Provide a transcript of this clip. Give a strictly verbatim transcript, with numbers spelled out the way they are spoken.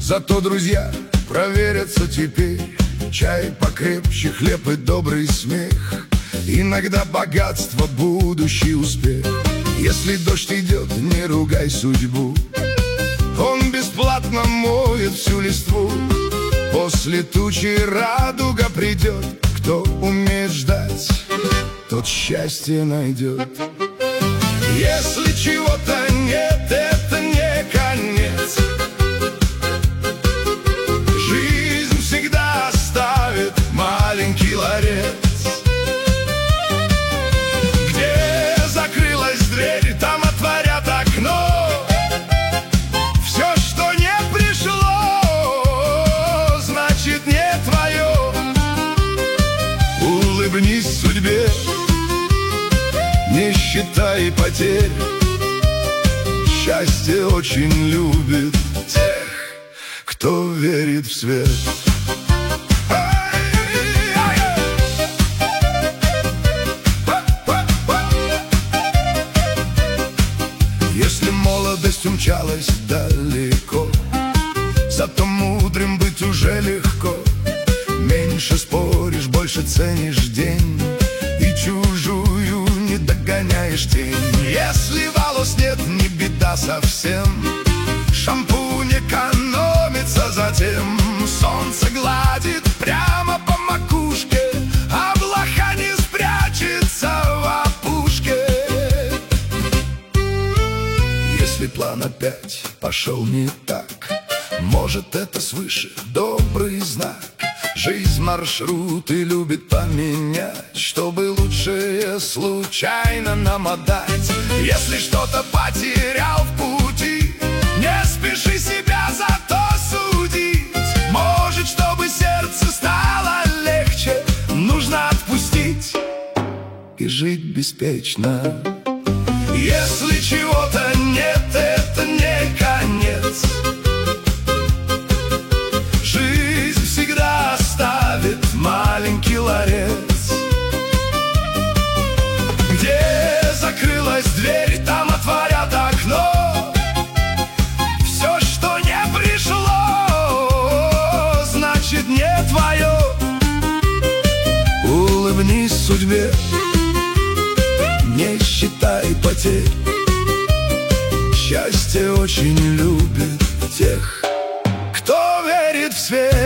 Зато друзья проверятся теперь. Чай покрепче, хлеб и добрый смех. Иногда богатство, будущий успех. Если дождь идет, не ругай судьбу. Он бесплатно моет всю листву. После тучи радуга придет. Кто умеет ждать, тот счастье найдет. Если чего-то нет, это не конец. Жизнь всегда оставит маленький ларец. Где закрылась дверь, там отворят окно. Все, что не пришло, значит не твое. Улыбнись судьбе, не считай потерь. Счастье очень любит тех, кто верит в свет. Если молодость умчалась далеко, зато мудрым быть уже легко. Меньше споришь, больше ценишь день, и чужую не догоняешь тень. Если волос нет, не беда совсем. Шампунь экономится затем. Солнце гладит прямо по макушке, а блоха не спрячется в опушке. Если план опять пошел не так, может, это свыше добрый знак. Жизнь маршруты любит поменять, чтобы лучшее случайно нам отдать. Если что-то потерял в пути, не спеши себя за то судить. Может, чтобы сердце стало легче, нужно отпустить и жить беспечно. Если чего-то нет, это не конец. Жизнь всегда оставит маленький ларец. Где закрылась дверь, там отворят окно. Все, что не пришло, значит не твое. Улыбнись судьбе, не считай потерь. Счастье очень любит тех, кто верит в свет.